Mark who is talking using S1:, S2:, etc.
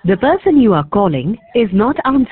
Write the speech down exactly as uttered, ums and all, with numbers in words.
S1: The person you are calling is not answering.